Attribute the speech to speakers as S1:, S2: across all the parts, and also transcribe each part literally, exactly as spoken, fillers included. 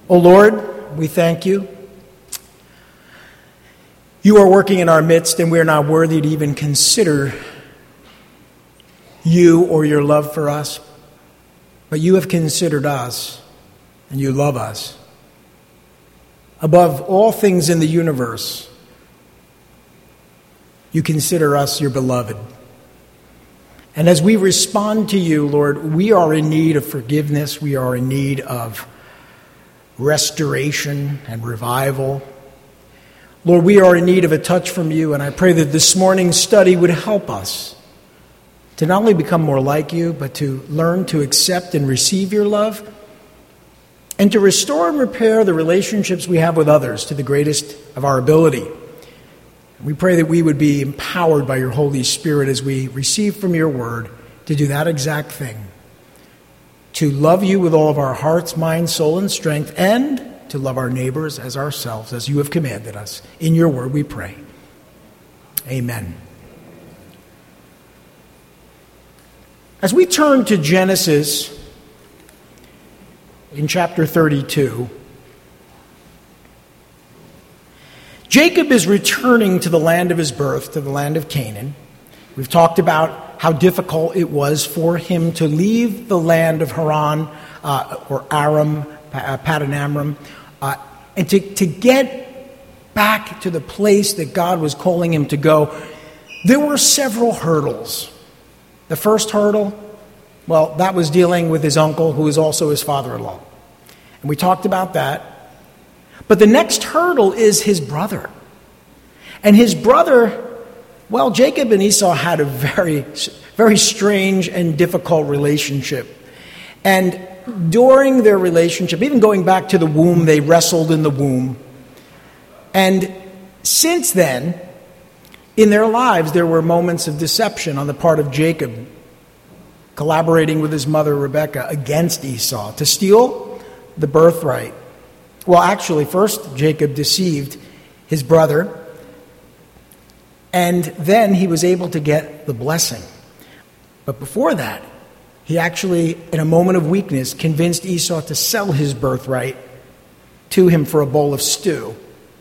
S1: O Lord, we thank you. You are working in our midst, and we are not worthy to even consider you or your love for us. But you have considered us, and you love us. Above all things in the universe, you consider us your beloved. And as we respond to you, Lord, we are in need of forgiveness. We are in need of restoration and revival. Lord, we are in need of a touch from you, and I pray that this morning's study would help us to not only become more like you, but to learn to accept and receive your love, and to restore and repair the relationships we have with others to the greatest of our ability. We pray that we would be empowered by your Holy Spirit as we receive from your word to do that exact thing. To love you with all of our hearts, mind, soul, and strength, and to love our neighbors as ourselves, as you have commanded us. In your word we pray. Amen. As we turn to Genesis in chapter thirty-two, Jacob is returning to the land of his birth, to the land of Canaan. We've talked about how difficult it was for him to leave the land of Haran, uh, or Aram, uh, Paddan Aram, uh, and to, to get back to the place that God was calling him to go. There were several hurdles. The first hurdle, well, that was dealing with his uncle, who was also his father-in-law. And we talked about that. But the next hurdle is his brother. And his brother, well, Jacob and Esau had a very, very strange and difficult relationship. And during their relationship, even going back to the womb, they wrestled in the womb. And since then, in their lives, there were moments of deception on the part of Jacob, collaborating with his mother Rebekah against Esau to steal the birthright. Well, actually, first Jacob deceived his brother, and then he was able to get the blessing. But before that, he actually, in a moment of weakness, convinced Esau to sell his birthright to him for a bowl of stew.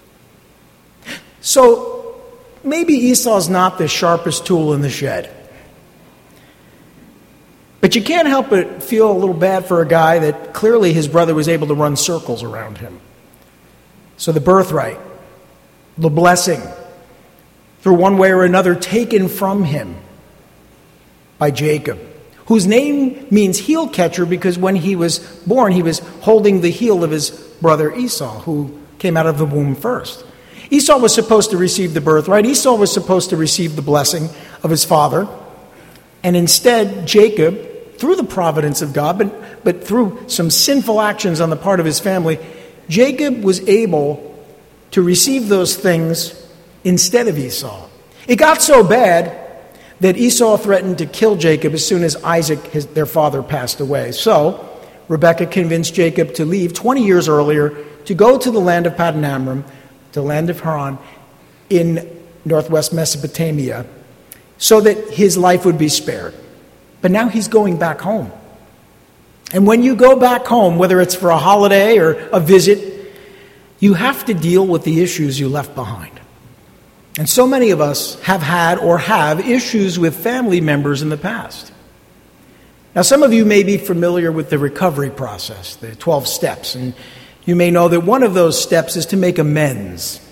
S1: So maybe Esau's not the sharpest tool in the shed. But you can't help but feel a little bad for a guy that clearly his brother was able to run circles around him. So the birthright, the blessing, through one way or another taken from him by Jacob, whose name means heel catcher because when he was born, he was holding the heel of his brother Esau, who came out of the womb first. Esau was supposed to receive the birthright. Esau was supposed to receive the blessing of his father. And instead, Jacob, through the providence of God, but, but through some sinful actions on the part of his family, Jacob was able to receive those things instead of Esau. It got so bad that Esau threatened to kill Jacob as soon as Isaac, his, their father, passed away. So Rebekah convinced Jacob to leave twenty years earlier to go to the land of Paddan Aram, the land of Haran, in northwest Mesopotamia, so that his life would be spared. But now he's going back home. And when you go back home, whether it's for a holiday or a visit, you have to deal with the issues you left behind. And so many of us have had or have issues with family members in the past. Now, some of you may be familiar with the recovery process, the twelve steps, and you may know that one of those steps is to make amends.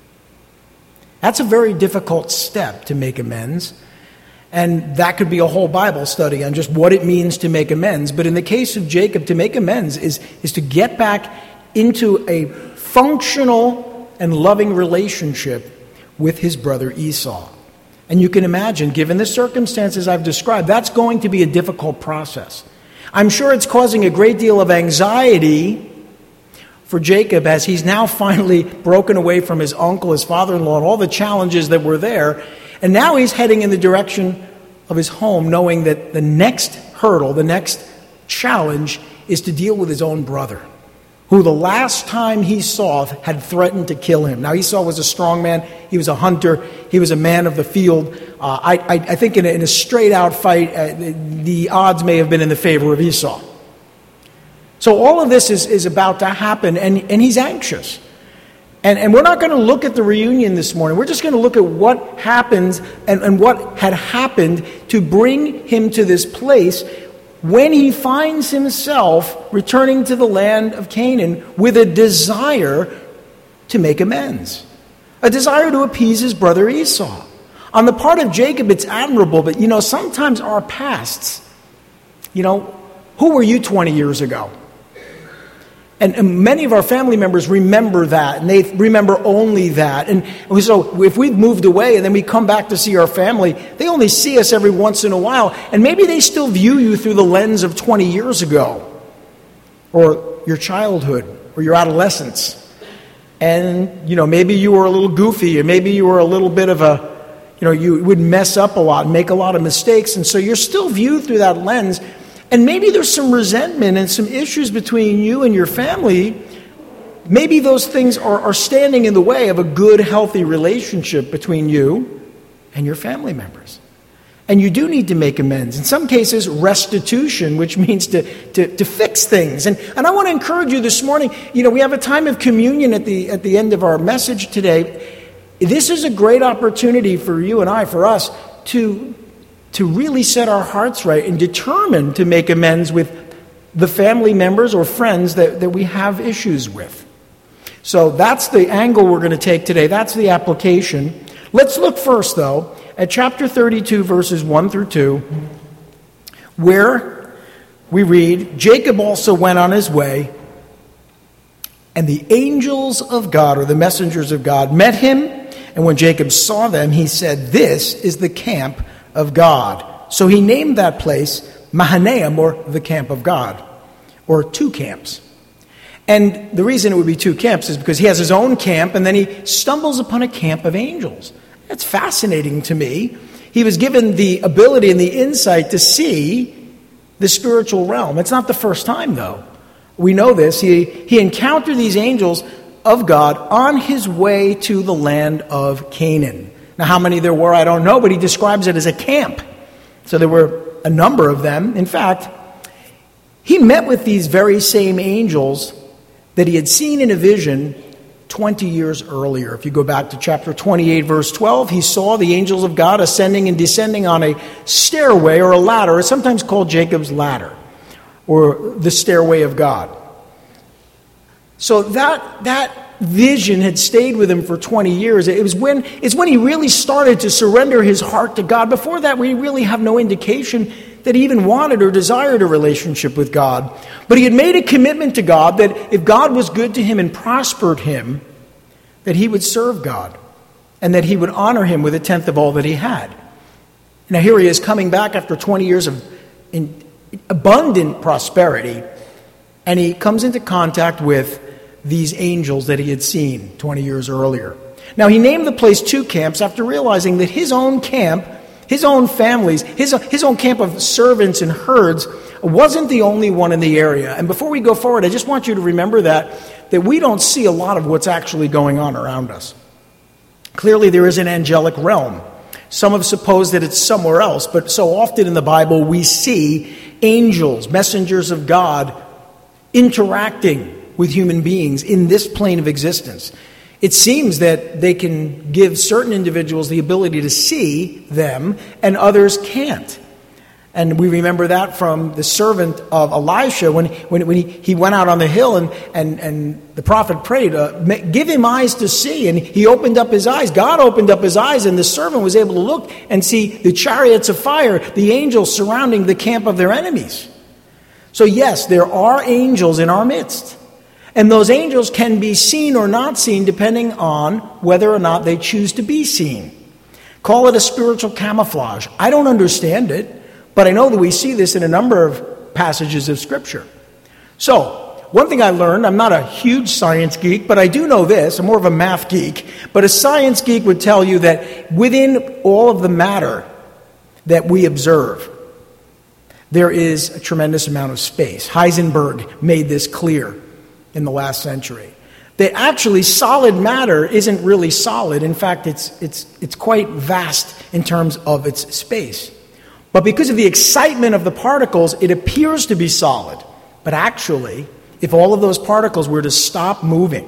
S1: That's a very difficult step, to make amends. And that could be a whole Bible study on just what it means to make amends. But in the case of Jacob, to make amends is, is to get back into a functional and loving relationship with his brother Esau. And you can imagine, given the circumstances I've described, that's going to be a difficult process. I'm sure it's causing a great deal of anxiety for Jacob as he's now finally broken away from his uncle, his father-in-law, and all the challenges that were there. And now he's heading in the direction of his home, knowing that the next hurdle, the next challenge, is to deal with his own brother, who the last time he saw had threatened to kill him. Now, Esau was a strong man. He was a hunter. He was a man of the field. Uh, I, I, I think in a, in a straight-out fight, uh, the, the odds may have been in the favor of Esau. So all of this is, is about to happen, and, and he's anxious. And, and we're not going to look at the reunion this morning. We're just going to look at what happens and, and what had happened to bring him to this place when he finds himself returning to the land of Canaan with a desire to make amends, a desire to appease his brother Esau. On the part of Jacob, it's admirable, but, you know, sometimes our pasts, you know, who were you twenty years ago? And, and many of our family members remember that, and they remember only that. And so if we've moved away and then we come back to see our family, they only see us every once in a while. And maybe they still view you through the lens of twenty years ago, or your childhood, or your adolescence. And, you know, maybe you were a little goofy, or maybe you were a little bit of a, you know, you would mess up a lot and make a lot of mistakes. And so you're still viewed through that lens. And maybe there's some resentment and some issues between you and your family. Maybe those things are, are standing in the way of a good, healthy relationship between you and your family members. And you do need to make amends. In some cases, restitution, which means to, to, to fix things. And, and I want to encourage you this morning, you know, we have a time of communion at the, at the end of our message today. This is a great opportunity for you and I, for us, to to really set our hearts right and determine to make amends with the family members or friends that, that we have issues with. So that's the angle we're going to take today. That's the application. Let's look first, though, at chapter thirty-two, verses one through two, where we read, Jacob also went on his way, and the angels of God, or the messengers of God, met him. And when Jacob saw them, he said, "This is the camp of God." So he named that place Mahanaim, or the camp of God, or two camps. And the reason it would be two camps is because he has his own camp, and then he stumbles upon a camp of angels. That's fascinating to me. He was given the ability and the insight to see the spiritual realm. It's not the first time, though. We know this. He, he encountered these angels of God on his way to the land of Canaan. Now, how many there were, I don't know, but he describes it as a camp. So there were a number of them. In fact, he met with these very same angels that he had seen in a vision twenty years earlier. If you go back to chapter twenty-eight, verse twelve, he saw the angels of God ascending and descending on a stairway or a ladder. It's sometimes called Jacob's ladder, or the stairway of God. So that that vision had stayed with him for twenty years. It was when it's when he really started to surrender his heart to God. Before that, we really have no indication that he even wanted or desired a relationship with God. But he had made a commitment to God that if God was good to him and prospered him, that he would serve God and that he would honor him with a tenth of all that he had. Now here he is coming back after twenty years of in abundant prosperity, and he comes into contact with these angels that he had seen twenty years earlier. Now, he named the place two camps after realizing that his own camp, his own families, his, his own camp of servants and herds wasn't the only one in the area. And before we go forward, I just want you to remember that, that we don't see a lot of what's actually going on around us. Clearly, there is an angelic realm. Some have supposed that it's somewhere else, but so often in the Bible we see angels, messengers of God, interacting with human beings in this plane of existence. It seems that they can give certain individuals the ability to see them, and others can't. And we remember that from the servant of Elisha when, when, when he, he went out on the hill and, and, and the prophet prayed, uh, give him eyes to see. And he opened up his eyes. God opened up his eyes, and the servant was able to look and see the chariots of fire, the angels surrounding the camp of their enemies. So yes, there are angels in our midst. And those angels can be seen or not seen depending on whether or not they choose to be seen. Call it a spiritual camouflage. I don't understand it, but I know that we see this in a number of passages of Scripture. So, one thing I learned, I'm not a huge science geek, but I do know this. I'm more of a math geek. But a science geek would tell you that within all of the matter that we observe, there is a tremendous amount of space. Heisenberg made this clear in the last century. That actually solid matter isn't really solid. In fact, it's it's it's quite vast in terms of its space. But because of the excitement of the particles, it appears to be solid. But actually, if all of those particles were to stop moving,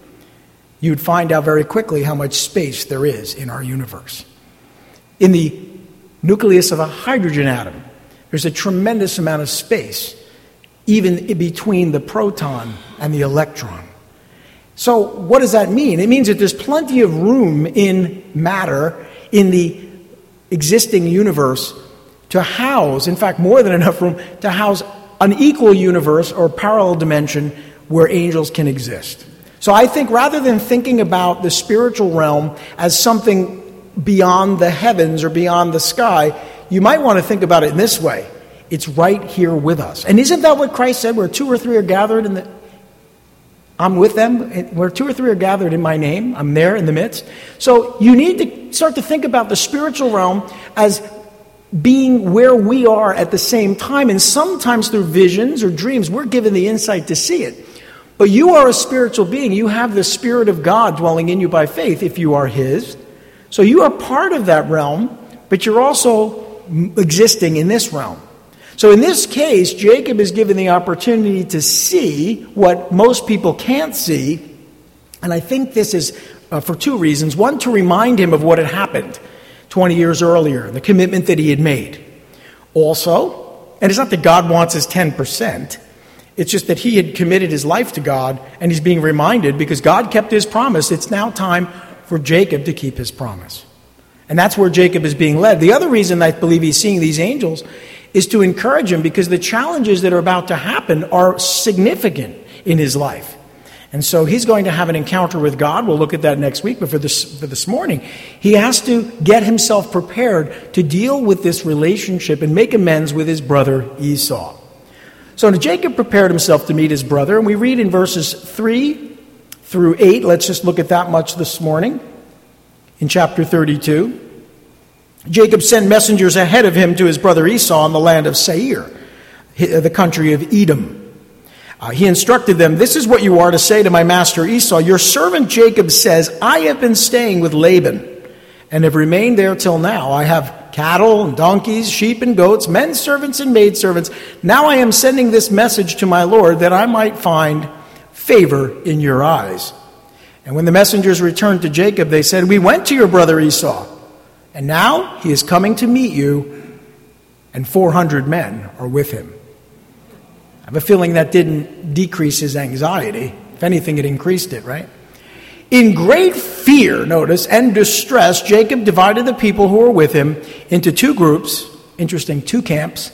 S1: you'd find out very quickly how much space there is in our universe. In the nucleus of a hydrogen atom, there's a tremendous amount of space, even in between the proton and the electron. So what does that mean? It means that there's plenty of room in matter, in the existing universe, to house, in fact, more than enough room to house an equal universe or parallel dimension where angels can exist. So I think rather than thinking about the spiritual realm as something beyond the heavens or beyond the sky, you might want to think about it in this way. It's right here with us. And isn't that what Christ said? Where two or three are gathered in the... I'm with them. Where two or three are gathered in my name, I'm there in the midst. So you need to start to think about the spiritual realm as being where we are at the same time. And sometimes through visions or dreams, we're given the insight to see it. But you are a spiritual being. You have the Spirit of God dwelling in you by faith if you are His. So you are part of that realm, but you're also existing in this realm. So in this case, Jacob is given the opportunity to see what most people can't see. And I think this is uh, for two reasons. One, to remind him of what had happened twenty years earlier, the commitment that he had made. Also, and it's not that God wants his ten percent. It's just that he had committed his life to God, and he's being reminded because God kept his promise. It's now time for Jacob to keep his promise. And that's where Jacob is being led. The other reason I believe he's seeing these angels is to encourage him because the challenges that are about to happen are significant in his life. And so he's going to have an encounter with God. We'll look at that next week. But for this, for this morning, he has to get himself prepared to deal with this relationship and make amends with his brother Esau. So Jacob prepared himself to meet his brother. And we read in verses three through eight. Let's just look at that much this morning. In chapter thirty-two. Jacob sent messengers ahead of him to his brother Esau in the land of Seir, the country of Edom. Uh, he instructed them, "This is what you are to say to my master Esau. Your servant Jacob says, I have been staying with Laban and have remained there till now. I have cattle and donkeys, sheep and goats, men servants and maidservants. Now I am sending this message to my Lord that I might find favor in your eyes." And when the messengers returned to Jacob, they said, "We went to your brother Esau, and now he is coming to meet you, and four hundred men are with him." I have a feeling that didn't decrease his anxiety. If anything, it increased it, right? In great fear, notice, and distress, Jacob divided the people who were with him into two groups, interesting, two camps,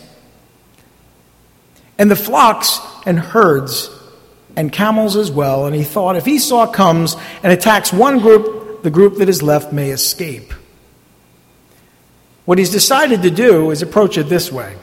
S1: and the flocks and herds and camels as well. And he thought, if Esau comes and attacks one group, the group that is left may escape. What he's decided to do is approach it this way.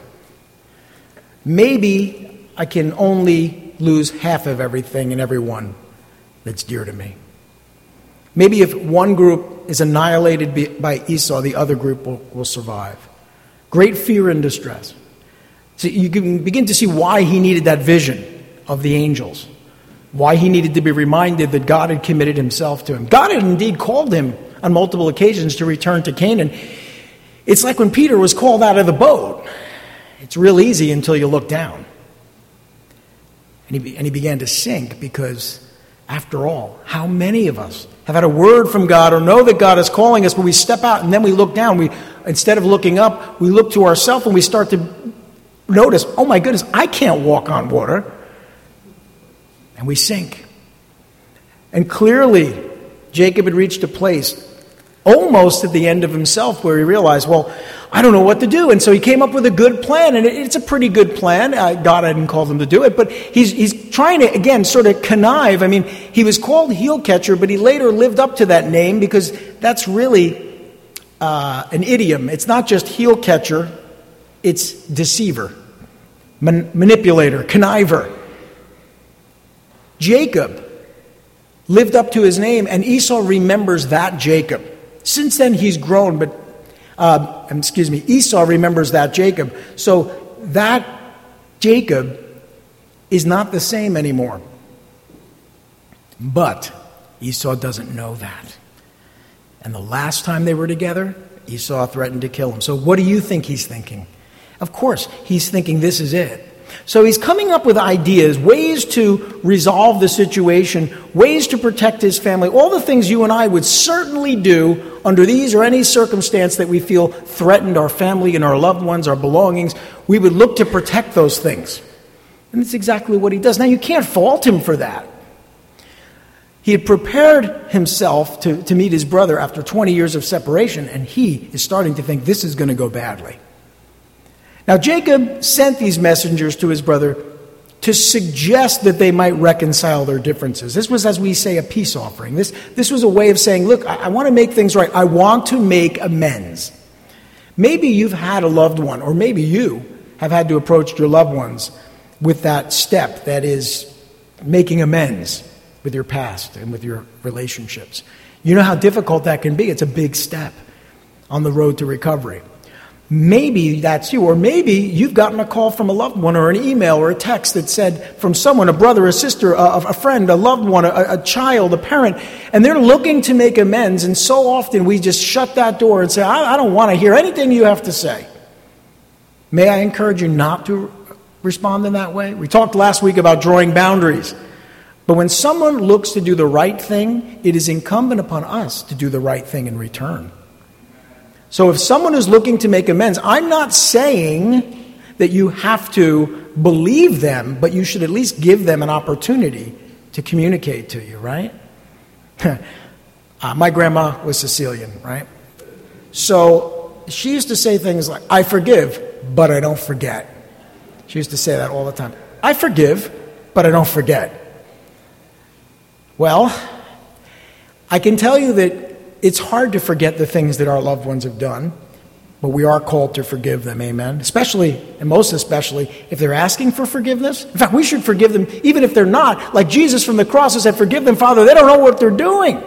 S1: Maybe I can only lose half of everything and everyone that's dear to me. Maybe if one group is annihilated by Esau, the other group will, will survive. Great fear and distress. So you can begin to see why he needed that vision of the angels. Why he needed to be reminded that God had committed himself to him. God had indeed called him on multiple occasions to return to Canaan. It's like when Peter was called out of the boat. It's real easy until you look down. And he, and he began to sink because, after all, how many of us have had a word from God or know that God is calling us, but we step out and then we look down. We instead of looking up, we look to ourselves and we start to notice, oh my goodness, I can't walk on water. And we sink. And clearly, Jacob had reached a place almost at the end of himself where he realized, well, I don't know what to do. And so he came up with a good plan, and it's a pretty good plan. Uh, God hadn't called him to do it, but he's he's trying to, again, sort of connive. I mean, he was called heel catcher, but he later lived up to that name because that's really uh, an idiom. It's not just heel catcher, it's deceiver, man- manipulator, conniver. Jacob lived up to his name, and Esau remembers that Jacob. Since then, he's grown, but, uh, excuse me, Esau remembers that Jacob. So that Jacob is not the same anymore. But Esau doesn't know that. And the last time they were together, Esau threatened to kill him. So what do you think he's thinking? Of course, he's thinking this is it. So he's coming up with ideas, ways to resolve the situation, ways to protect his family, all the things you and I would certainly do under these or any circumstance that we feel threatened our family and our loved ones, our belongings. We would look to protect those things. And that's exactly what he does. Now, you can't fault him for that. He had prepared himself to, to meet his brother after twenty years of separation, and he is starting to think this is going to go badly. Now, Jacob sent these messengers to his brother to suggest that they might reconcile their differences. This was, as we say, a peace offering. This, this was a way of saying, look, I, I want to make things right. I want to make amends. Maybe you've had a loved one, or maybe you have had to approach your loved ones with that step that is making amends with your past and with your relationships. You know how difficult that can be. It's a big step on the road to recovery. Maybe that's you, or maybe you've gotten a call from a loved one or an email or a text that said from someone, a brother, a sister, a, a friend, a loved one, a, a child, a parent, and they're looking to make amends, and so often we just shut that door and say, I, I don't want to hear anything you have to say. May I encourage you not to respond in that way? We talked last week about drawing boundaries. But when someone looks to do the right thing, it is incumbent upon us to do the right thing in return. So if someone is looking to make amends, I'm not saying that you have to believe them, but you should at least give them an opportunity to communicate to you, right? uh, my grandma was Sicilian, right? So she used to say things like, I forgive, but I don't forget. She used to say that all the time. I forgive, but I don't forget. Well, I can tell you that it's hard to forget the things that our loved ones have done, but we are called to forgive them, amen? Especially, and most especially, if they're asking for forgiveness. In fact, we should forgive them even if they're not. Like Jesus from the cross said, forgive them, Father, they don't know what they're doing.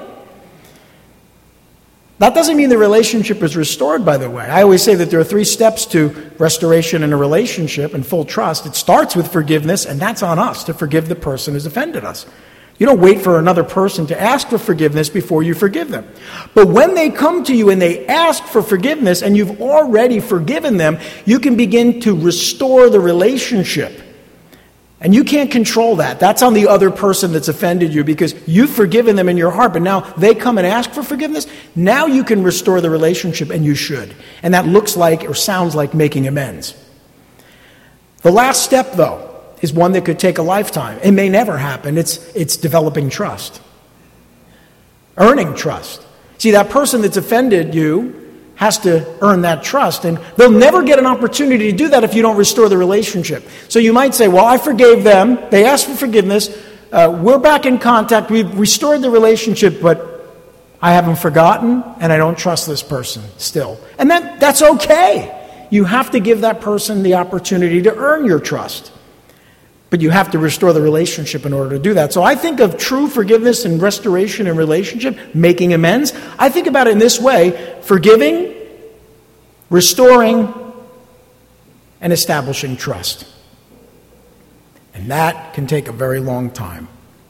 S1: That doesn't mean the relationship is restored, by the way. I always say that there are three steps to restoration in a relationship and full trust. It starts with forgiveness, and that's on us to forgive the person who's offended us. You don't wait for another person to ask for forgiveness before you forgive them. But when they come to you and they ask for forgiveness and you've already forgiven them, you can begin to restore the relationship. And you can't control that. That's on the other person that's offended you because you've forgiven them in your heart, but now they come and ask for forgiveness. Now you can restore the relationship, and you should. And that looks like or sounds like making amends. The last step, though, is one that could take a lifetime. It may never happen. It's, it's developing trust. Earning trust. See, that person that's offended you has to earn that trust, and they'll never get an opportunity to do that if you don't restore the relationship. So you might say, well, I forgave them. They asked for forgiveness. Uh, we're back in contact. We've restored the relationship, but I haven't forgotten, and I don't trust this person still. And that, that's okay. You have to give that person the opportunity to earn your trust. But you have to restore the relationship in order to do that. So I think of true forgiveness and restoration in relationship, making amends. I think about it in this way: forgiving, restoring, and establishing trust. And that can take a very long time.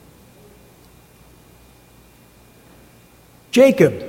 S1: Jacob.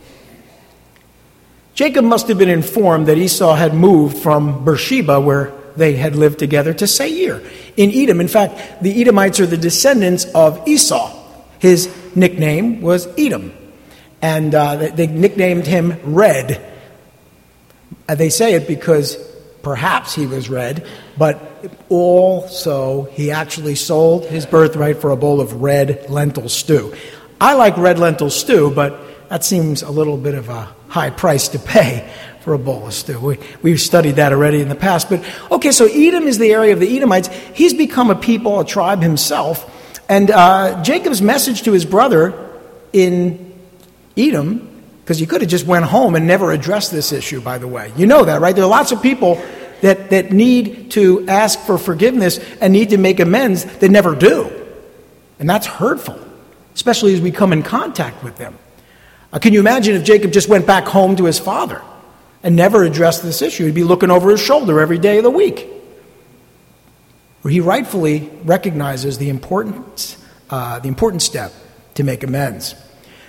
S1: Jacob must have been informed that Esau had moved from Beersheba, where they had lived together, to Seir in Edom. In fact, the Edomites are the descendants of Esau. His nickname was Edom. And uh, they nicknamed him Red. Uh, they say it because perhaps he was red, but also he actually sold his birthright for a bowl of red lentil stew. I like red lentil stew, but that seems a little bit of a high price to pay for a bowl of stew. We, we've studied that already in the past. But, okay, so Edom is the area of the Edomites. He's become a people, a tribe himself. And uh, Jacob's message to his brother in Edom, because he could have just went home and never addressed this issue, by the way. You know that, right? There are lots of people that, that need to ask for forgiveness and need to make amends that never do. And that's hurtful, especially as we come in contact with them. Uh, can you imagine if Jacob just went back home to his father and never addressed this issue? He'd be looking over his shoulder every day of the week. Where he rightfully recognizes the importance, uh, the important step to make amends.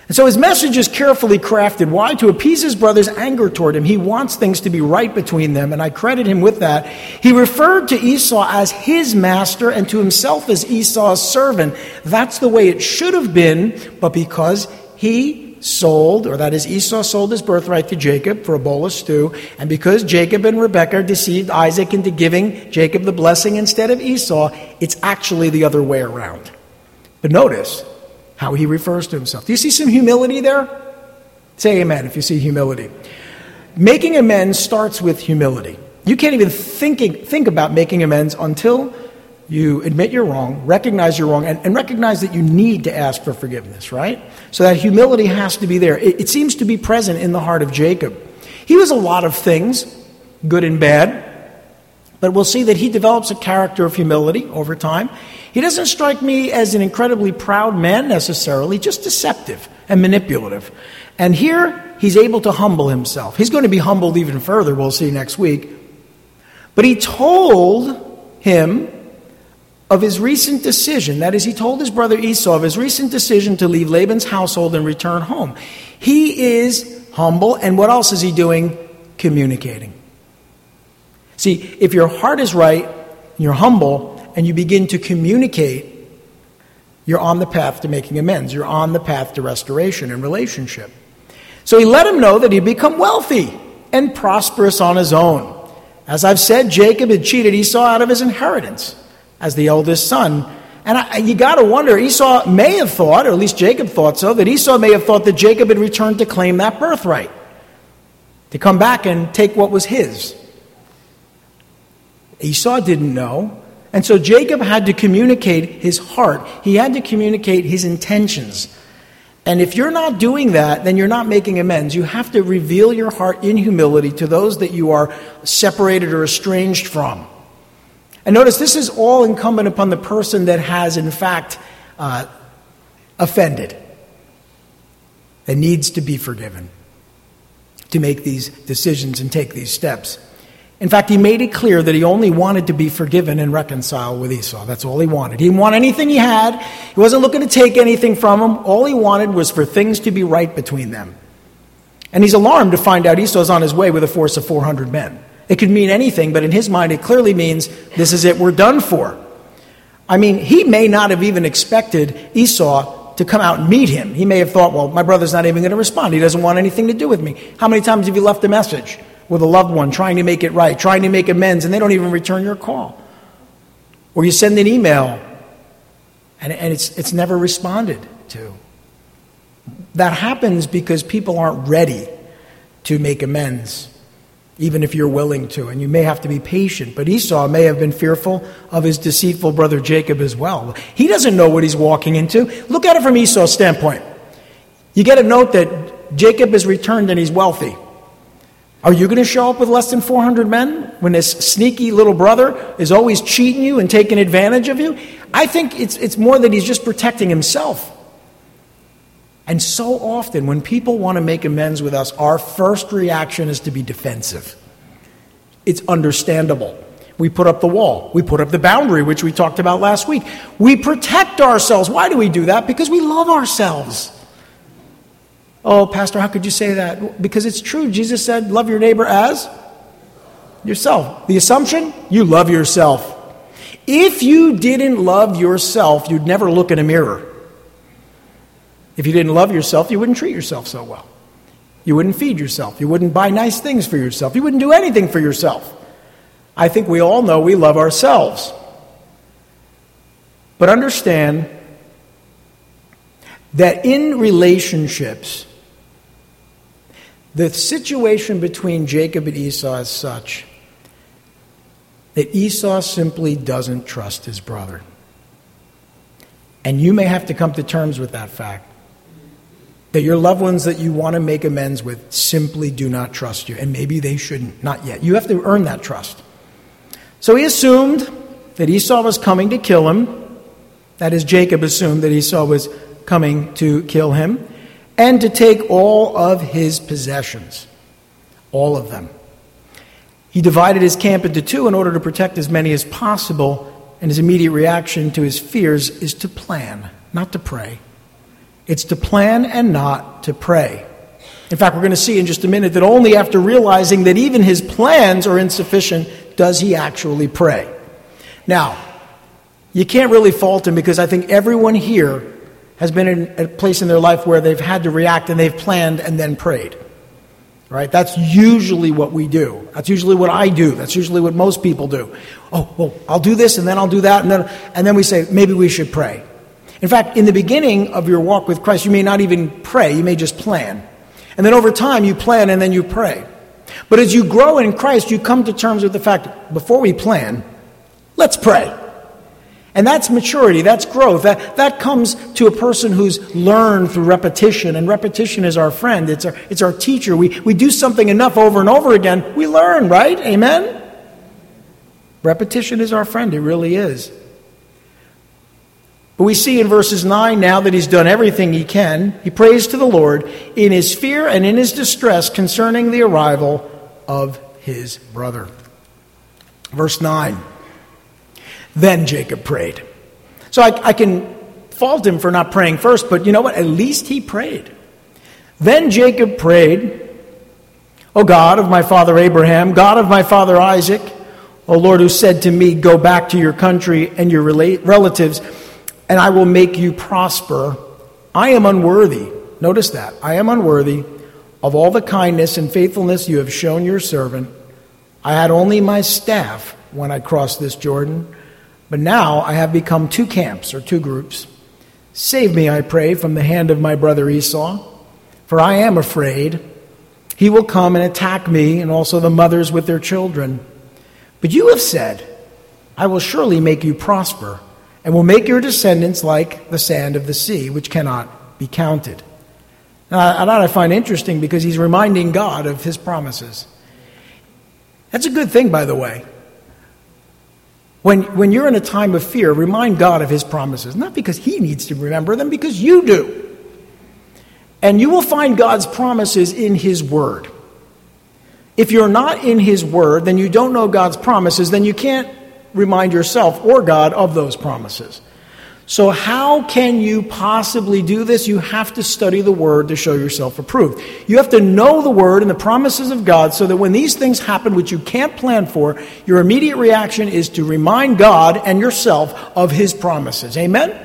S1: And so his message is carefully crafted. Why? To appease his brother's anger toward him. He wants things to be right between them, and I credit him with that. He referred to Esau as his master and to himself as Esau's servant. That's the way it should have been, but because he sold, or that is Esau sold his birthright to Jacob for a bowl of stew, and because Jacob and Rebekah deceived Isaac into giving Jacob the blessing instead of Esau, it's actually the other way around. But notice how he refers to himself. Do you see some humility there? Say amen if you see humility. Making amends starts with humility. You can't even think, think about making amends until you admit you're wrong, recognize you're wrong, and, and recognize that you need to ask for forgiveness, right? So that humility has to be there. It, it seems to be present in the heart of Jacob. He was a lot of things, good and bad, but we'll see that he develops a character of humility over time. He doesn't strike me as an incredibly proud man necessarily, just deceptive and manipulative. And here, he's able to humble himself. He's going to be humbled even further, we'll see next week. But he told him of his recent decision. That is, he told his brother Esau of his recent decision to leave Laban's household and return home. He is humble, and what else is he doing? Communicating. See, if your heart is right, you're humble, and you begin to communicate, you're on the path to making amends. You're on the path to restoration and relationship. So he let him know that he'd become wealthy and prosperous on his own. As I've said, Jacob had cheated Esau out of his inheritance as the eldest son. And I, you got to wonder, Esau may have thought, or at least Jacob thought so, that Esau may have thought that Jacob had returned to claim that birthright, to come back and take what was his. Esau didn't know. And so Jacob had to communicate his heart. He had to communicate his intentions. And if you're not doing that, then you're not making amends. You have to reveal your heart in humility to those that you are separated or estranged from. And notice this is all incumbent upon the person that has, in fact, uh, offended, that needs to be forgiven, to make these decisions and take these steps. In fact, he made it clear that he only wanted to be forgiven and reconciled with Esau. That's all he wanted. He didn't want anything he had. He wasn't looking to take anything from him. All he wanted was for things to be right between them. And he's alarmed to find out Esau's on his way with a force of four hundred men. It could mean anything, but in his mind it clearly means this is it, we're done for. I mean, he may not have even expected Esau to come out and meet him. He may have thought, well, my brother's not even going to respond. He doesn't want anything to do with me. How many times have you left a message with a loved one, trying to make it right, trying to make amends, and they don't even return your call? Or you send an email, and, and it's, it's never responded to. That happens because people aren't ready to make amends, even if you're willing to, and you may have to be patient. But Esau may have been fearful of his deceitful brother Jacob as well. He doesn't know what he's walking into. Look at it from Esau's standpoint. You get a note that Jacob is returned and he's wealthy. Are you going to show up with less than four hundred men when this sneaky little brother is always cheating you and taking advantage of you? I think it's, it's more that he's just protecting himself. And so often when people want to make amends with us, our first reaction is to be defensive. It's understandable. We put up the wall. We put up the boundary, which we talked about last week. We protect ourselves. Why do we do that? Because we love ourselves. Oh, Pastor, how could you say that? Because it's true. Jesus said, love your neighbor as yourself. The assumption, you love yourself. If you didn't love yourself, you'd never look in a mirror. If you didn't love yourself, you wouldn't treat yourself so well. You wouldn't feed yourself. You wouldn't buy nice things for yourself. You wouldn't do anything for yourself. I think we all know we love ourselves. But understand that in relationships, the situation between Jacob and Esau is such that Esau simply doesn't trust his brother. And you may have to come to terms with that fact, that your loved ones that you want to make amends with simply do not trust you. And maybe they shouldn't, not yet. You have to earn that trust. So he assumed that Esau was coming to kill him. That is, Jacob assumed that Esau was coming to kill him and to take all of his possessions, all of them. He divided his camp into two in order to protect as many as possible, and his immediate reaction to his fears is to plan, not to pray. It's to plan and not to pray. In fact, we're going to see in just a minute that only after realizing that even his plans are insufficient does he actually pray. Now, you can't really fault him because I think everyone here has been in a place in their life where they've had to react and they've planned and then prayed. Right? That's usually what we do. That's usually what I do. That's usually what most people do. Oh, well, I'll do this and then I'll do that. And then, and then we say, maybe we should pray. In fact, in the beginning of your walk with Christ, you may not even pray. You may just plan. And then over time, you plan and then you pray. But as you grow in Christ, you come to terms with the fact, before we plan, let's pray. And that's maturity, that's growth. That, that comes to a person who's learned through repetition, and repetition is our friend. It's our, it's our teacher. We, we do something enough over and over again, we learn, right? Amen? Repetition is our friend, it really is. But we see in verses nine now that he's done everything he can. He prays to the Lord in his fear and in his distress concerning the arrival of his brother. Verse nine. Then Jacob prayed. So I, I can fault him for not praying first, but you know what? At least he prayed. Then Jacob prayed, O God of my father Abraham, God of my father Isaac, O Lord, who said to me, go back to your country and your relatives, and I will make you prosper. I am unworthy. Notice that. I am unworthy of all the kindness and faithfulness you have shown your servant. I had only my staff when I crossed this Jordan. But now I have become two camps, or two groups. Save me, I pray, from the hand of my brother Esau, for I am afraid. He will come and attack me, and also the mothers with their children. But you have said, I will surely make you prosper, and will make your descendants like the sand of the sea, which cannot be counted. Now, that I find interesting because he's reminding God of his promises. That's a good thing, by the way. When, when you're in a time of fear, remind God of his promises. Not because he needs to remember them, because you do. And you will find God's promises in his word. If you're not in his word, then you don't know God's promises, then you can't remind yourself or God of those promises. So how can you possibly do this? You have to study the Word to show yourself approved. You have to know the Word and the promises of God so that when these things happen which you can't plan for, your immediate reaction is to remind God and yourself of his promises. Amen?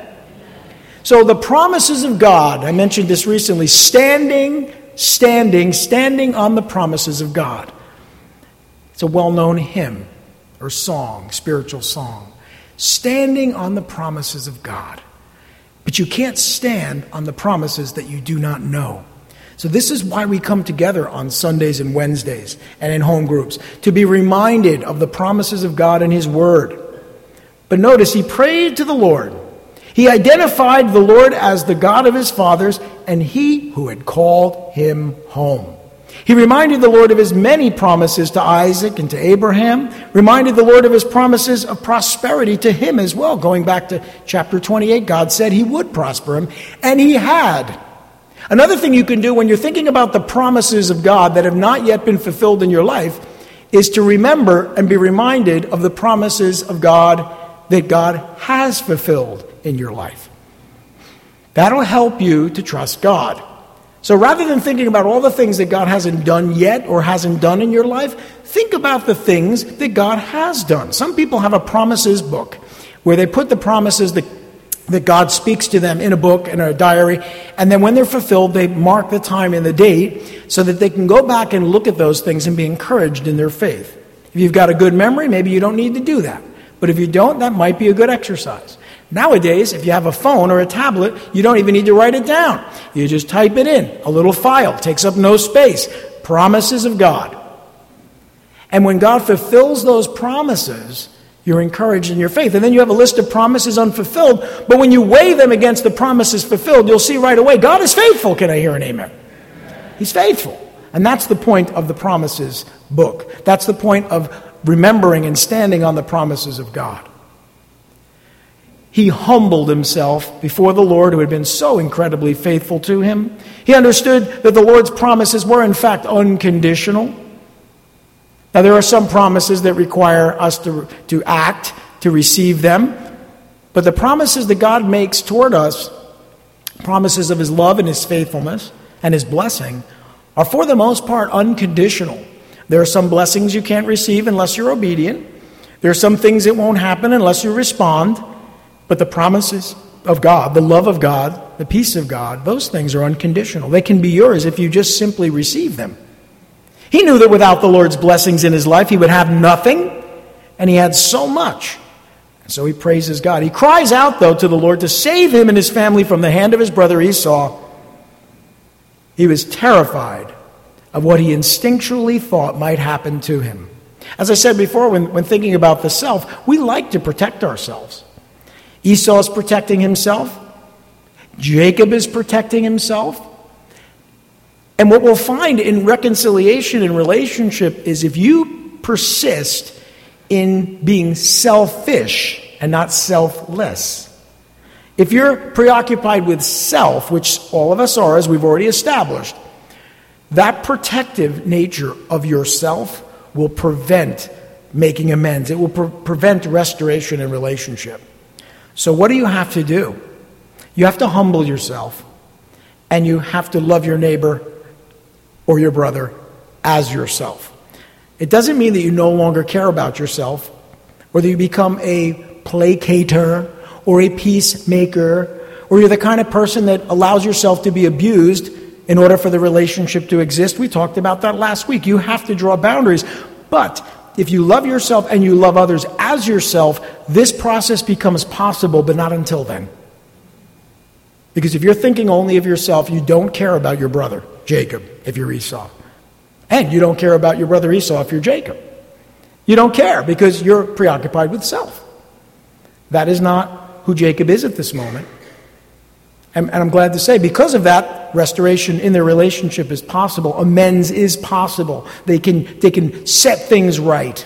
S1: So the promises of God, I mentioned this recently, standing, standing, standing on the promises of God. It's a well-known hymn or song, spiritual song. Standing on the promises of God. But you can't stand on the promises that you do not know. So this is why we come together on Sundays and Wednesdays and in home groups, to be reminded of the promises of God and his word. But notice, he prayed to the Lord. He identified the Lord as the God of his fathers and he who had called him home. He reminded the Lord of his many promises to Isaac and to Abraham, reminded the Lord of his promises of prosperity to him as well. Going back to chapter twenty-eight, God said he would prosper him, and he had. Another thing you can do when you're thinking about the promises of God that have not yet been fulfilled in your life is to remember and be reminded of the promises of God that God has fulfilled in your life. That'll help you to trust God. So rather than thinking about all the things that God hasn't done yet or hasn't done in your life, think about the things that God has done. Some people have a promises book where they put the promises that, that God speaks to them in a book, in a diary, and then when they're fulfilled, they mark the time and the date so that they can go back and look at those things and be encouraged in their faith. If you've got a good memory, maybe you don't need to do that. But if you don't, that might be a good exercise. Nowadays, if you have a phone or a tablet, you don't even need to write it down. You just type it in. A little file. Takes up no space. Promises of God. And when God fulfills those promises, you're encouraged in your faith. And then you have a list of promises unfulfilled. But when you weigh them against the promises fulfilled, you'll see right away, God is faithful. Can I hear an amen? He's faithful. And that's the point of the promises book. That's the point of remembering and standing on the promises of God. He humbled himself before the Lord who had been so incredibly faithful to him. He understood that the Lord's promises were in fact unconditional. Now there are some promises that require us to, to act, to receive them. But the promises that God makes toward us promises of his love and his faithfulness and his blessing are for the most part unconditional. There are some blessings you can't receive unless you're obedient. There are some things that won't happen unless you respond. But the promises of God, the love of God, the peace of God, those things are unconditional. They can be yours if you just simply receive them. He knew that without the Lord's blessings in his life, he would have nothing, and he had so much. And so he praises God. He cries out, though, to the Lord to save him and his family from the hand of his brother Esau. He was terrified of what he instinctually thought might happen to him. As I said before, when, when thinking about the self, we like to protect ourselves. Esau is protecting himself. Jacob is protecting himself. And what we'll find in reconciliation and relationship is if you persist in being selfish and not selfless, if you're preoccupied with self, which all of us are, as we've already established, that protective nature of yourself will prevent making amends. It will pre- prevent restoration in relationship. So what do you have to do? You have to humble yourself, and you have to love your neighbor or your brother as yourself. It doesn't mean that you no longer care about yourself, or that you become a placater or a peacemaker, or you're the kind of person that allows yourself to be abused in order for the relationship to exist. We talked about that last week. You have to draw boundaries. But if you love yourself and you love others as yourself, this process becomes possible, but not until then. Because if you're thinking only of yourself, you don't care about your brother, Jacob, if you're Esau. And you don't care about your brother Esau if you're Jacob. You don't care because you're preoccupied with self. That is not who Jacob is at this moment. And, and I'm glad to say, because of that, restoration in their relationship is possible. Amends is possible. They can, they can set things right.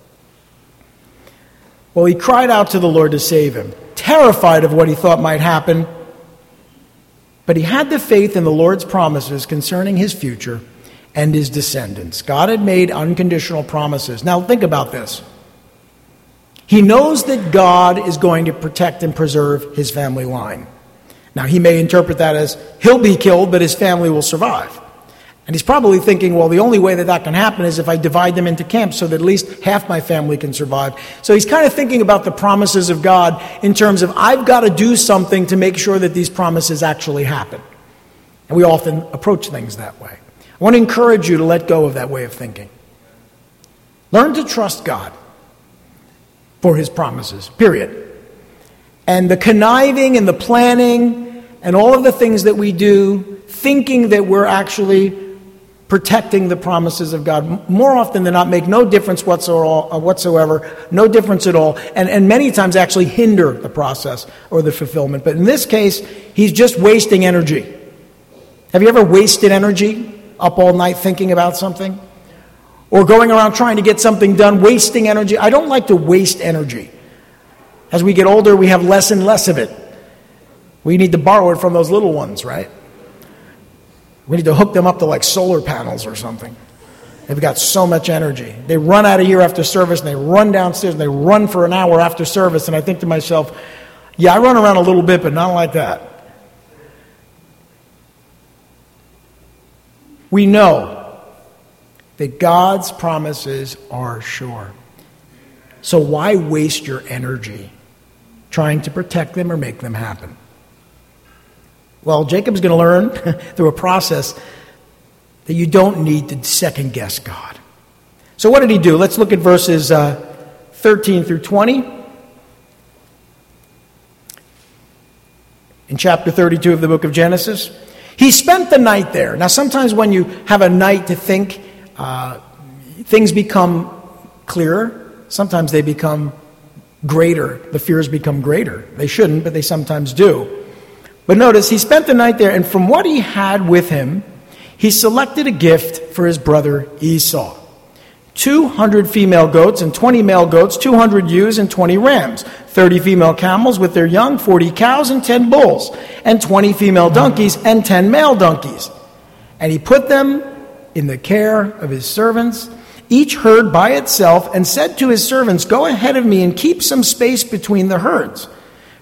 S1: Well, he cried out to the Lord to save him, terrified of what he thought might happen. But he had the faith in the Lord's promises concerning his future and his descendants. God had made unconditional promises. Now think about this. He knows that God is going to protect and preserve his family line. Now, he may interpret that as he'll be killed, but his family will survive. And he's probably thinking, well, the only way that that can happen is if I divide them into camps so that at least half my family can survive. So he's kind of thinking about the promises of God in terms of, I've got to do something to make sure that these promises actually happen. And we often approach things that way. I want to encourage you to let go of that way of thinking. Learn to trust God for his promises, period. And the conniving and the planning and all of the things that we do, thinking that we're actually protecting the promises of God, more often than not make no difference whatsoever, no difference at all, and, and many times actually hinder the process or the fulfillment. But in this case, he's just wasting energy. Have you ever wasted energy up all night thinking about something? Or going around trying to get something done, wasting energy? I don't like to waste energy. As we get older, we have less and less of it. We need to borrow it from those little ones, right? We need to hook them up to like solar panels or something. They've got so much energy. They run out of here after service, and they run downstairs, and they run for an hour after service, and I think to myself, yeah, I run around a little bit, but not like that. We know that God's promises are sure. So why waste your energy trying to protect them or make them happen? Well, Jacob's going to learn through a process that you don't need to second guess God. So what did he do? Let's look at verses uh, thirteen through twenty. In chapter thirty-two of the book of Genesis. He spent the night there. Now, sometimes when you have a night to think, uh, things become clearer. Sometimes they become greater. The fears become greater. They shouldn't, but they sometimes do. But notice, he spent the night there, and from what he had with him, he selected a gift for his brother Esau. two hundred female goats and twenty male goats, two hundred ewes and twenty rams, thirty female camels with their young, forty cows and ten bulls, and twenty female donkeys and ten male donkeys. And he put them in the care of his servants, each herd by itself, and said to his servants, "Go ahead of me and keep some space between the herds."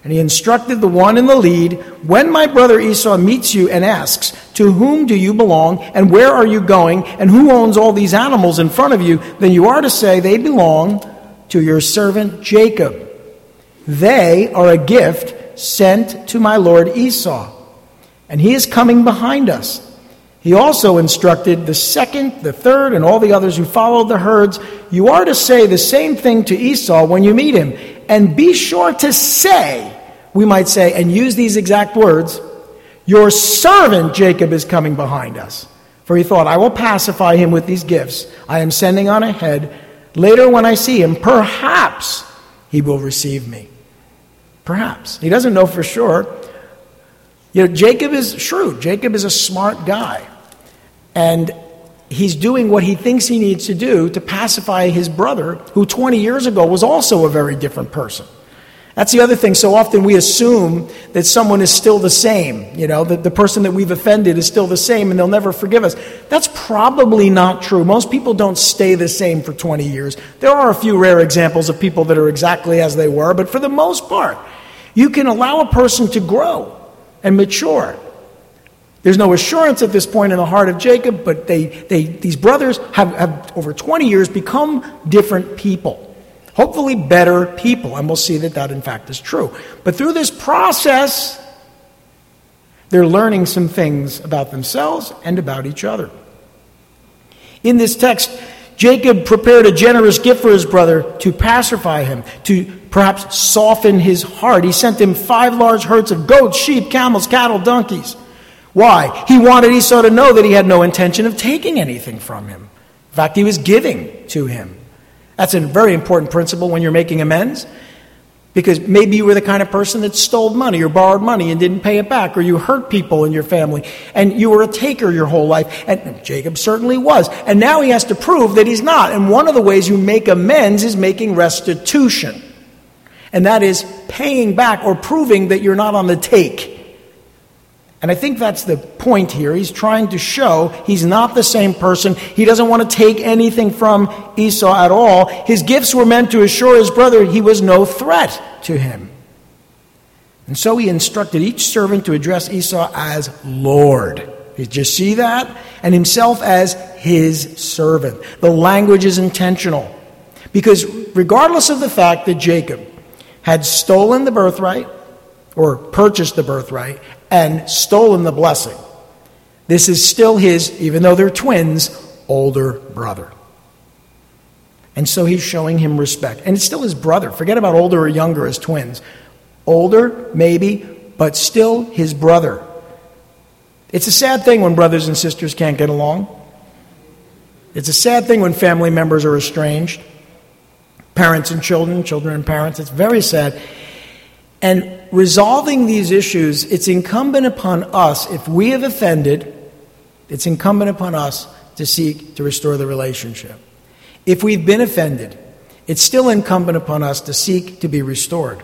S1: And he instructed the one in the lead, when my brother Esau meets you and asks, to whom do you belong, and where are you going, and who owns all these animals in front of you, then you are to say, they belong to your servant Jacob. They are a gift sent to my lord Esau, and he is coming behind us. He also instructed the second, the third, and all the others who followed the herds, you are to say the same thing to Esau when you meet him, and be sure to say, we might say, and use these exact words, your servant Jacob is coming behind us. For he thought, I will pacify him with these gifts I am sending on ahead. Later when I see him, perhaps he will receive me. Perhaps. He doesn't know for sure. You know, Jacob is shrewd. Jacob is a smart guy. And he's doing what he thinks he needs to do to pacify his brother, who twenty years ago was also a very different person. That's the other thing. So often we assume that someone is still the same, you know, that the person that we've offended is still the same and they'll never forgive us. That's probably not true. Most people don't stay the same for twenty years. There are a few rare examples of people that are exactly as they were, but for the most part, you can allow a person to grow and mature. There's no assurance at this point in the heart of Jacob, but they, they these brothers have, have over twenty years become different people. Hopefully better people, and we'll see that that in fact is true. But through this process, they're learning some things about themselves and about each other. In this text, Jacob prepared a generous gift for his brother to pacify him, to perhaps soften his heart. He sent him five large herds of goats, sheep, camels, cattle, donkeys. Why? He wanted Esau to know that he had no intention of taking anything from him. In fact, he was giving to him. That's a very important principle when you're making amends, because maybe you were the kind of person that stole money or borrowed money and didn't pay it back, or you hurt people in your family, and you were a taker your whole life, and Jacob certainly was. And now he has to prove that he's not. And one of the ways you make amends is making restitution. And that is paying back or proving that you're not on the take. And I think that's the point here. He's trying to show he's not the same person. He doesn't want to take anything from Esau at all. His gifts were meant to assure his brother he was no threat to him. And so he instructed each servant to address Esau as Lord. Did you see that? And himself as his servant. The language is intentional. Because regardless of the fact that Jacob had stolen the birthright, or purchased the birthright, and stolen the blessing, this is still his, even though they're twins, older brother. And so he's showing him respect. And it's still his brother. Forget about older or younger as twins. Older, maybe, but still his brother. It's a sad thing when brothers and sisters can't get along. It's a sad thing when family members are estranged. Parents and children, children and parents. It's very sad. And resolving these issues, it's incumbent upon us, if we have offended, it's incumbent upon us to seek to restore the relationship. If we've been offended, it's still incumbent upon us to seek to be restored.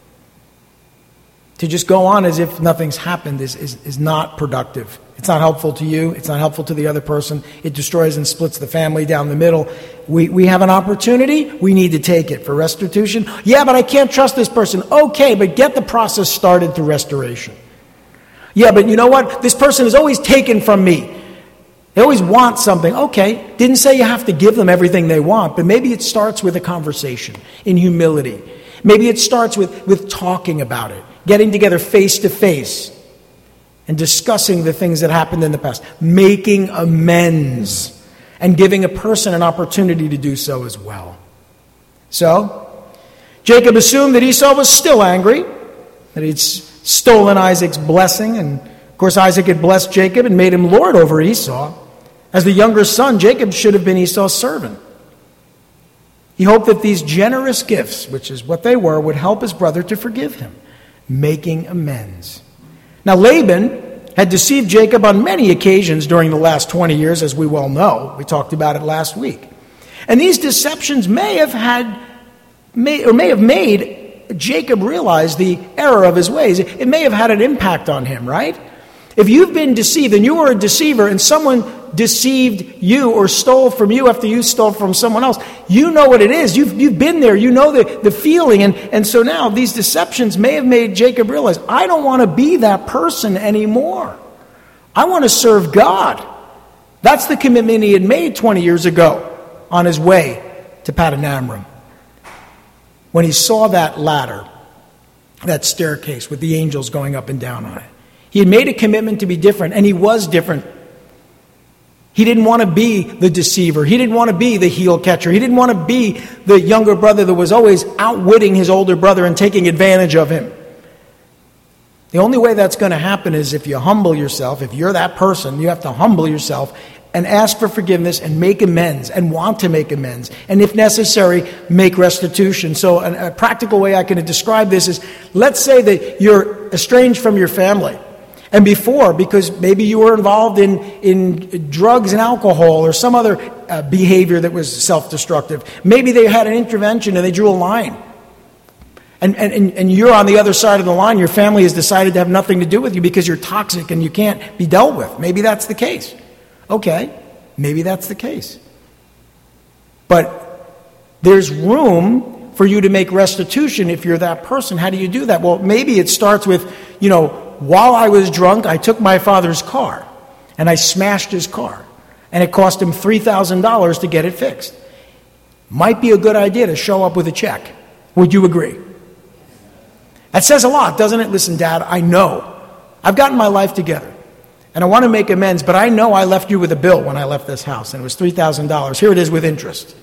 S1: To just go on as if nothing's happened is, is, is not productive. It's not helpful to you. It's not helpful to the other person. It destroys and splits the family down the middle. We, we have an opportunity. We need to take it for restitution. Yeah, but I can't trust this person. Okay, but get the process started through restoration. Yeah, but you know what? This person is always taken from me. They always want something. Okay, didn't say you have to give them everything they want, but maybe it starts with a conversation in humility. Maybe it starts with, with talking about it, getting together face to face and discussing the things that happened in the past, making amends and giving a person an opportunity to do so as well. So, Jacob assumed that Esau was still angry, that he'd stolen Isaac's blessing, and of course Isaac had blessed Jacob and made him lord over Esau. As the younger son, Jacob should have been Esau's servant. He hoped that these generous gifts, which is what they were, would help his brother to forgive him, making amends. Now Laban had deceived Jacob on many occasions during the last twenty years, as we well know. We talked about it last week. And these deceptions may have had, may, or may have made Jacob realize the error of his ways. It may have had an impact on him, right? If you've been deceived and you were a deceiver and someone deceived you or stole from you after you stole from someone else, you know what it is. You've, you've been there. You know the, the feeling. And, and so now these deceptions may have made Jacob realize, I don't want to be that person anymore. I want to serve God. That's the commitment he had made twenty years ago on his way to Paddan Aram. When he saw that ladder, that staircase with the angels going up and down on it. He had made a commitment to be different, and he was different. He didn't want to be the deceiver. He didn't want to be the heel catcher. He didn't want to be the younger brother that was always outwitting his older brother and taking advantage of him. The only way that's going to happen is if you humble yourself. If you're that person, you have to humble yourself and ask for forgiveness and make amends and want to make amends. And if necessary, make restitution. So a, a practical way I can describe this is, let's say that you're estranged from your family. And before, because maybe you were involved in, in drugs and alcohol or some other uh, behavior that was self-destructive. Maybe they had an intervention and they drew a line. And, and, and you're on the other side of the line. Your family has decided to have nothing to do with you because you're toxic and you can't be dealt with. Maybe that's the case. Okay, maybe that's the case. But there's room for you to make restitution if you're that person. How do you do that? Well, maybe it starts with, you know, while I was drunk, I took my father's car and I smashed his car. And it cost him three thousand dollars to get it fixed. Might be a good idea to show up with a check. Would you agree? That says a lot, doesn't it? Listen, Dad, I know. I've gotten my life together. And I want to make amends, but I know I left you with a bill when I left this house. And it was three thousand dollars. Here it is with interest.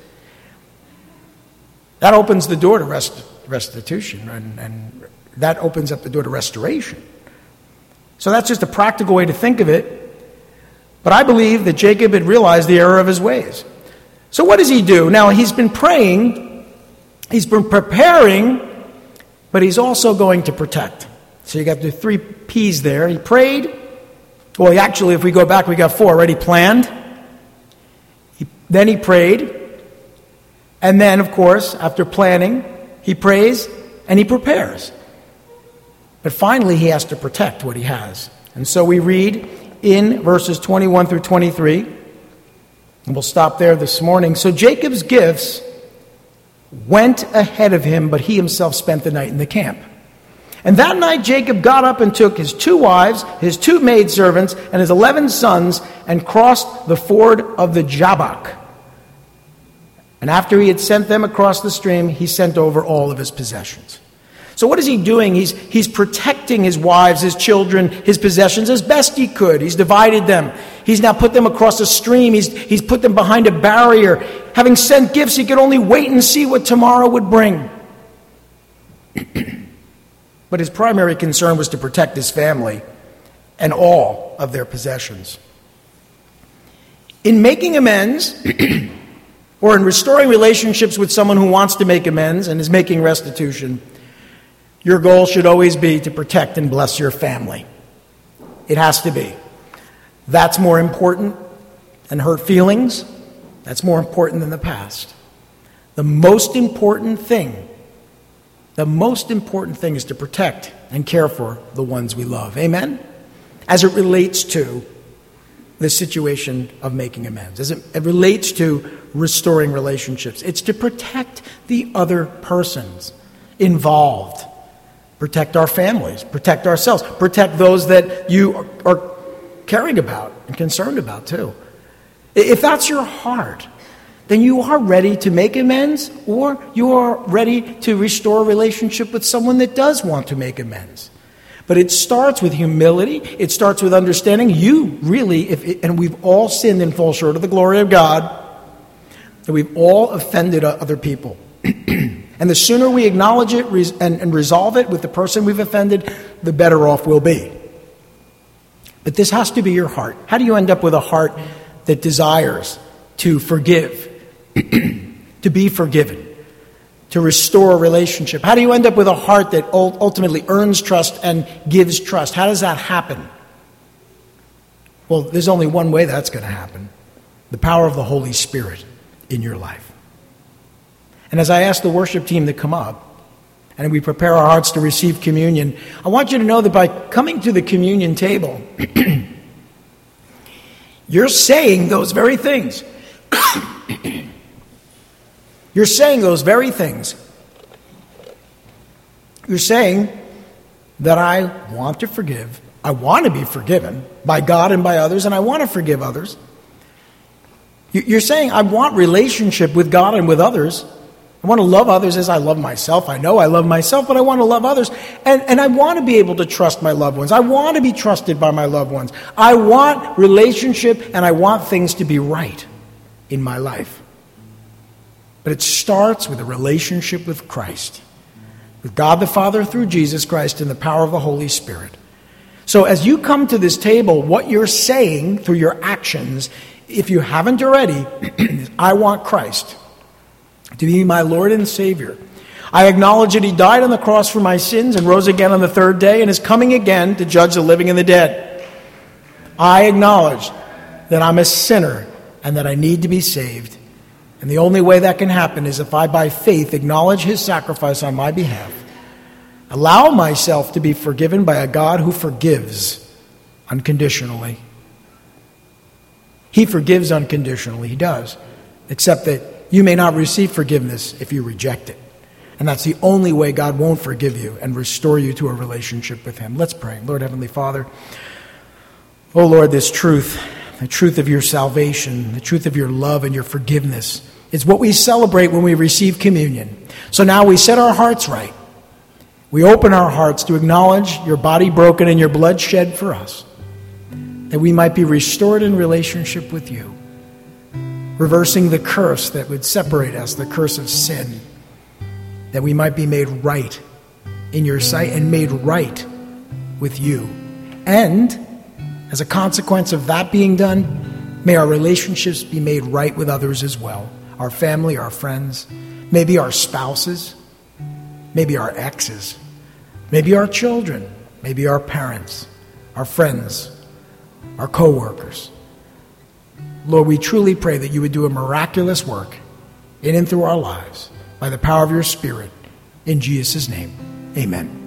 S1: That opens the door to rest, restitution. And, and that opens up the door to restoration. So that's just a practical way to think of it. But I believe that Jacob had realized the error of his ways. So what does he do? Now, he's been praying, he's been preparing, but he's also going to protect. So you got the three P's there. He prayed. Well, he actually, if we go back, we got four. Already planned. He, then he prayed. And then, of course, after planning, he prays and he prepares. But finally, he has to protect what he has. And so we read in verses twenty-one through twenty-three, and we'll stop there this morning. So Jacob's gifts went ahead of him, but he himself spent the night in the camp. And that night Jacob got up and took his two wives, his two maidservants, and his eleven sons, and crossed the ford of the Jabbok. And after he had sent them across the stream, he sent over all of his possessions. So what is he doing? He's, he's protecting his wives, his children, his possessions as best he could. He's divided them. He's now put them across a stream. He's, he's put them behind a barrier. Having sent gifts, he could only wait and see what tomorrow would bring. But his primary concern was to protect his family and all of their possessions. In making amends, or in restoring relationships with someone who wants to make amends and is making restitution, your goal should always be to protect and bless your family. It has to be. That's more important than hurt feelings. That's more important than the past. The most important thing, the most important thing is to protect and care for the ones we love. Amen? As it relates to the situation of making amends, as it, it relates to restoring relationships. It's to protect the other persons involved. Protect our families, protect ourselves, protect those that you are caring about and concerned about too. If that's your heart, then you are ready to make amends, or you are ready to restore a relationship with someone that does want to make amends. But it starts with humility. It starts with understanding you really, if it, and we've all sinned and fall short of the glory of God, that we've all offended other people. And the sooner we acknowledge it and, and resolve it with the person we've offended, the better off we'll be. But this has to be your heart. How do you end up with a heart that desires to forgive, to be forgiven, to restore a relationship? How do you end up with a heart that ultimately earns trust and gives trust? How does that happen? Well, there's only one way that's going to happen. The power of the Holy Spirit in your life. And as I ask the worship team to come up, and we prepare our hearts to receive communion, I want you to know that by coming to the communion table, you're saying those very things. You're saying those very things. You're saying that I want to forgive. I want to be forgiven by God and by others, and I want to forgive others. You're saying I want relationship with God and with others. I want to love others as I love myself. I know I love myself, but I want to love others. And, and I want to be able to trust my loved ones. I want to be trusted by my loved ones. I want relationship, and I want things to be right in my life. But it starts with a relationship with Christ, with God the Father through Jesus Christ and the power of the Holy Spirit. So as you come to this table, what you're saying through your actions, if you haven't already, is, I want Christ to be my Lord and Savior. I acknowledge that He died on the cross for my sins and rose again on the third day and is coming again to judge the living and the dead. I acknowledge that I'm a sinner and that I need to be saved. And the only way that can happen is if I, by faith, acknowledge His sacrifice on my behalf, allow myself to be forgiven by a God who forgives unconditionally. He forgives unconditionally, He does, except that you may not receive forgiveness if you reject it. And that's the only way God won't forgive you and restore you to a relationship with Him. Let's pray. Lord Heavenly Father, oh Lord, this truth, the truth of your salvation, the truth of your love and your forgiveness is what we celebrate when we receive communion. So now we set our hearts right. We open our hearts to acknowledge your body broken and your blood shed for us, that we might be restored in relationship with you, reversing the curse that would separate us, the curse of sin, that we might be made right in your sight and made right with you. And as a consequence of that being done, may our relationships be made right with others as well. Our family, our friends, maybe our spouses, maybe our exes, maybe our children, maybe our parents, our friends, our co-workers. Lord, we truly pray that you would do a miraculous work in and through our lives by the power of your Spirit. In Jesus' name, amen.